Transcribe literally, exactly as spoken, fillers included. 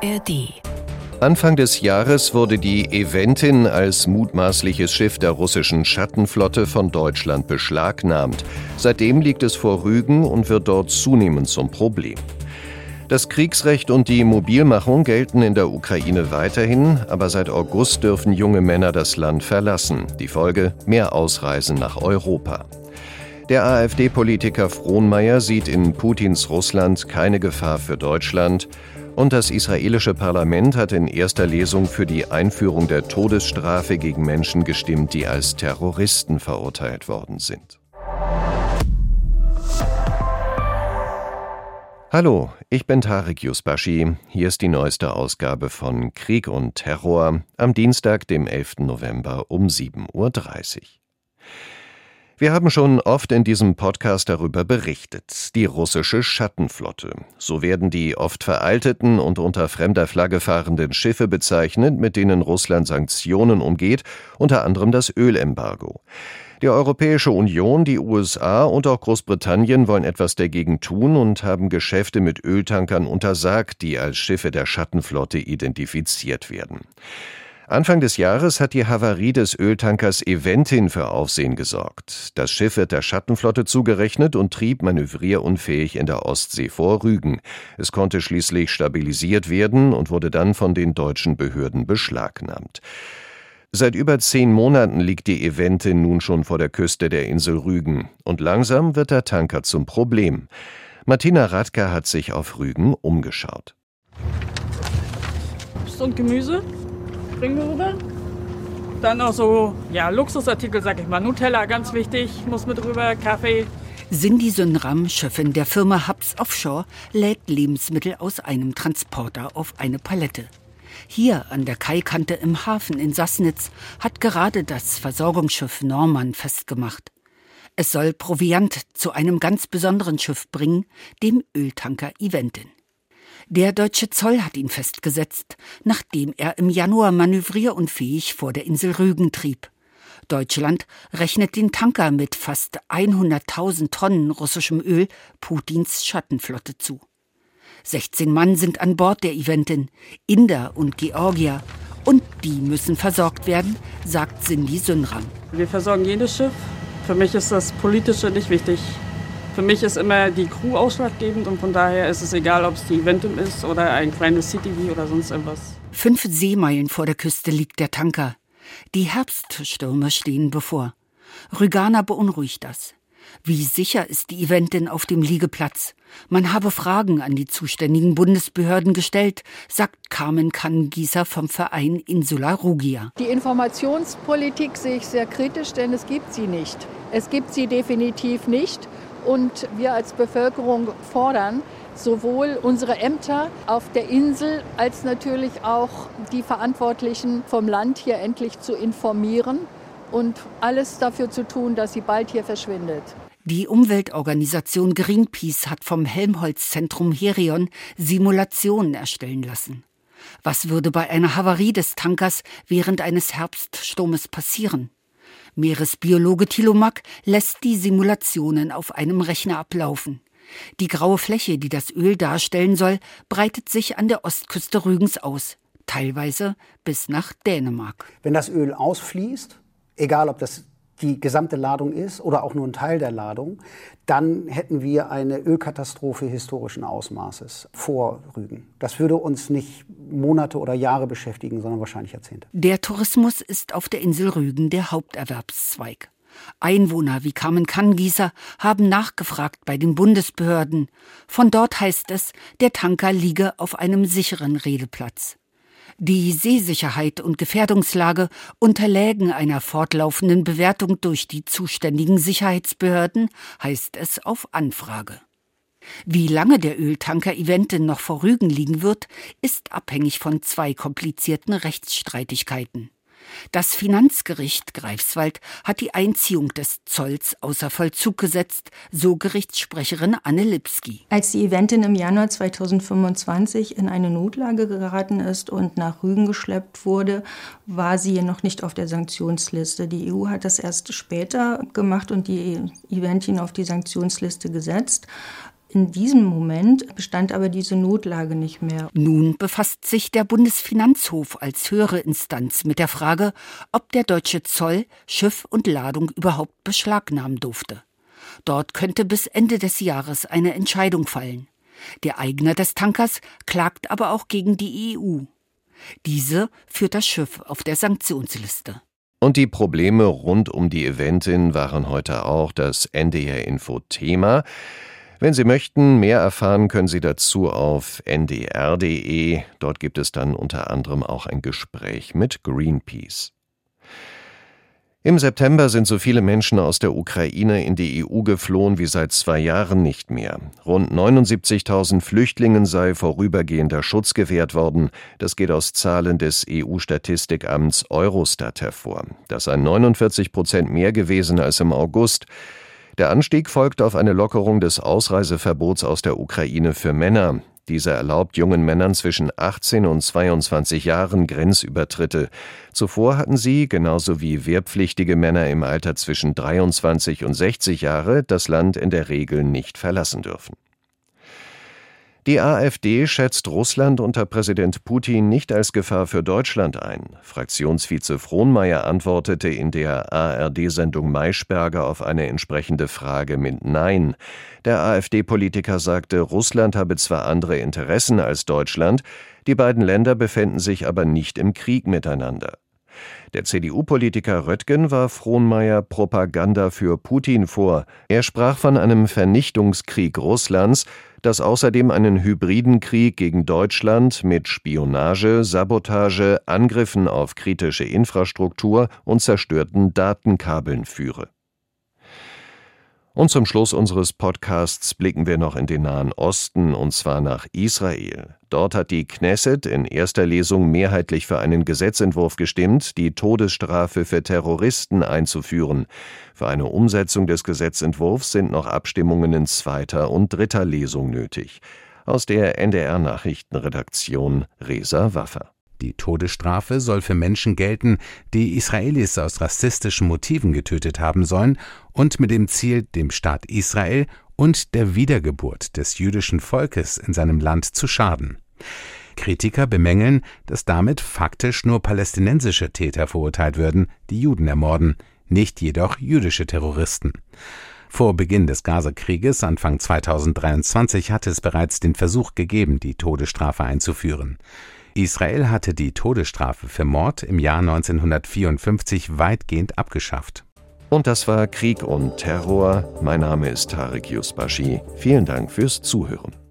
A R D. Anfang des Jahres wurde die Eventin als mutmaßliches Schiff der russischen Schattenflotte von Deutschland beschlagnahmt. Seitdem liegt es vor Rügen und wird dort zunehmend zum Problem. Das Kriegsrecht und die Mobilmachung gelten in der Ukraine weiterhin, aber seit August dürfen junge Männer das Land verlassen. Die Folge: mehr Ausreisen nach Europa. Der AfD-Politiker Frohnmayer sieht in Putins Russland keine Gefahr für Deutschland. Und das israelische Parlament hat in erster Lesung für die Einführung der Todesstrafe gegen Menschen gestimmt, die als Terroristen verurteilt worden sind. Hallo, ich bin Tarek Yusbashi. Hier ist die neueste Ausgabe von Krieg und Terror am Dienstag, dem elften November um sieben Uhr dreißig. Wir haben schon oft in diesem Podcast darüber berichtet. Die russische Schattenflotte. So werden die oft veralteten und unter fremder Flagge fahrenden Schiffe bezeichnet, mit denen Russland Sanktionen umgeht, unter anderem das Ölembargo. Die Europäische Union, die U S A und auch Großbritannien wollen etwas dagegen tun und haben Geschäfte mit Öltankern untersagt, die als Schiffe der Schattenflotte identifiziert werden. Anfang des Jahres hat die Havarie des Öltankers Eventin für Aufsehen gesorgt. Das Schiff wird der Schattenflotte zugerechnet und trieb manövrierunfähig in der Ostsee vor Rügen. Es konnte schließlich stabilisiert werden und wurde dann von den deutschen Behörden beschlagnahmt. Seit über zehn Monaten liegt die Eventin nun schon vor der Küste der Insel Rügen. Und langsam wird der Tanker zum Problem. Martina Radka hat sich auf Rügen umgeschaut. Obst und Gemüse bringen wir rüber. Dann auch so, ja, Luxusartikel, sag ich mal. Nutella, ganz wichtig, muss mit rüber, Kaffee. Cindy Sünram, Chefin der Firma Hubs Offshore, lädt Lebensmittel aus einem Transporter auf eine Palette. Hier an der Kaikante im Hafen in Sassnitz hat gerade das Versorgungsschiff Norman festgemacht. Es soll Proviant zu einem ganz besonderen Schiff bringen, dem Öltanker Eventin. Der deutsche Zoll hat ihn festgesetzt, nachdem er im Januar manövrierunfähig vor der Insel Rügen trieb. Deutschland rechnet den Tanker mit fast hunderttausend Tonnen russischem Öl Putins Schattenflotte zu. sechzehn Mann sind an Bord der Eventin, Inder und Georgier. Und die müssen versorgt werden, sagt Cindy Sünram. Wir versorgen jedes Schiff. Für mich ist das Politische nicht wichtig. Für mich ist immer die Crew ausschlaggebend und von daher ist es egal, ob es die Eventin ist oder ein kleines C T V oder sonst irgendwas. Fünf Seemeilen vor der Küste liegt der Tanker. Die Herbststürme stehen bevor. Rüganer beunruhigt das. Wie sicher ist die Eventin auf dem Liegeplatz? Man habe Fragen an die zuständigen Bundesbehörden gestellt, sagt Carmen Kannengießer vom Verein Insula Rugia. Die Informationspolitik sehe ich sehr kritisch, denn es gibt sie nicht. Es gibt sie definitiv nicht. Und wir als Bevölkerung fordern sowohl unsere Ämter auf der Insel als natürlich auch die Verantwortlichen vom Land hier endlich zu informieren und alles dafür zu tun, dass sie bald hier verschwindet. Die Umweltorganisation Greenpeace hat vom Helmholtz-Zentrum Herion Simulationen erstellen lassen. Was würde bei einer Havarie des Tankers während eines Herbststurmes passieren? Meeresbiologe Thilo Mack lässt die Simulationen auf einem Rechner ablaufen. Die graue Fläche, die das Öl darstellen soll, breitet sich an der Ostküste Rügens aus, teilweise bis nach Dänemark. Wenn das Öl ausfließt, egal ob das die gesamte Ladung ist oder auch nur ein Teil der Ladung, dann hätten wir eine Ölkatastrophe historischen Ausmaßes vor Rügen. Das würde uns nicht Monate oder Jahre beschäftigen, sondern wahrscheinlich Jahrzehnte. Der Tourismus ist auf der Insel Rügen der Haupterwerbszweig. Einwohner wie Carmen Kannengießer haben nachgefragt bei den Bundesbehörden. Von dort heißt es, der Tanker liege auf einem sicheren Redeplatz. Die Seesicherheit und Gefährdungslage unterlägen einer fortlaufenden Bewertung durch die zuständigen Sicherheitsbehörden, heißt es auf Anfrage. Wie lange der Öltanker Eventin noch vor Rügen liegen wird, ist abhängig von zwei komplizierten Rechtsstreitigkeiten. Das Finanzgericht Greifswald hat die Einziehung des Zolls außer Vollzug gesetzt, so Gerichtssprecherin Anne Lipski. Als die Eventin im Januar zweitausendfünfundzwanzig in eine Notlage geraten ist und nach Rügen geschleppt wurde, war sie noch nicht auf der Sanktionsliste. Die E U hat das erst später gemacht und die Eventin auf die Sanktionsliste gesetzt. In diesem Moment bestand aber diese Notlage nicht mehr. Nun befasst sich der Bundesfinanzhof als höhere Instanz mit der Frage, ob der deutsche Zoll Schiff und Ladung überhaupt beschlagnahmen durfte. Dort könnte bis Ende des Jahres eine Entscheidung fallen. Der Eigner des Tankers klagt aber auch gegen die E U. Diese führt das Schiff auf der Sanktionsliste. Und die Probleme rund um die Eventin waren heute auch das N D R-Info-Thema. Wenn Sie möchten, mehr erfahren können Sie dazu auf n d r punkt d e. Dort gibt es dann unter anderem auch ein Gespräch mit Greenpeace. Im September sind so viele Menschen aus der Ukraine in die E U geflohen wie seit zwei Jahren nicht mehr. Rund neunundsiebzigtausend Flüchtlingen sei vorübergehender Schutz gewährt worden. Das geht aus Zahlen des E U-Statistikamts Eurostat hervor. Das seien neunundvierzig Prozent mehr gewesen als im August. Der Anstieg folgt auf eine Lockerung des Ausreiseverbots aus der Ukraine für Männer. Diese erlaubt jungen Männern zwischen achtzehn und zweiundzwanzig Jahren Grenzübertritte. Zuvor hatten sie, genauso wie wehrpflichtige Männer im Alter zwischen dreiundzwanzig und sechzig Jahre, das Land in der Regel nicht verlassen dürfen. Die AfD schätzt Russland unter Präsident Putin nicht als Gefahr für Deutschland ein. Fraktionsvize Frohnmayer antwortete in der A R D-Sendung Maischberger auf eine entsprechende Frage mit Nein. Der AfD-Politiker sagte, Russland habe zwar andere Interessen als Deutschland, die beiden Länder befänden sich aber nicht im Krieg miteinander. Der C D U-Politiker Röttgen warf Frohnmayer Propaganda für Putin vor. Er sprach von einem Vernichtungskrieg Russlands, das außerdem einen hybriden Krieg gegen Deutschland mit Spionage, Sabotage, Angriffen auf kritische Infrastruktur und zerstörten Datenkabeln führe. Und zum Schluss unseres Podcasts blicken wir noch in den Nahen Osten, und zwar nach Israel. Dort hat die Knesset in erster Lesung mehrheitlich für einen Gesetzentwurf gestimmt, die Todesstrafe für Terroristen einzuführen. Für eine Umsetzung des Gesetzentwurfs sind noch Abstimmungen in zweiter und dritter Lesung nötig. Aus der N D R-Nachrichtenredaktion Reza Waffer. Die Todesstrafe soll für Menschen gelten, die Israelis aus rassistischen Motiven getötet haben sollen und mit dem Ziel, dem Staat Israel und der Wiedergeburt des jüdischen Volkes in seinem Land zu schaden. Kritiker bemängeln, dass damit faktisch nur palästinensische Täter verurteilt würden, die Juden ermorden, nicht jedoch jüdische Terroristen. Vor Beginn des Gaza-Krieges Anfang zweitausenddreiundzwanzig hatte es bereits den Versuch gegeben, die Todesstrafe einzuführen. Israel hatte die Todesstrafe für Mord im Jahr neunzehnhundertvierundfünfzig weitgehend abgeschafft. Und das war Krieg und Terror. Mein Name ist Tarek Yusbashi. Vielen Dank fürs Zuhören.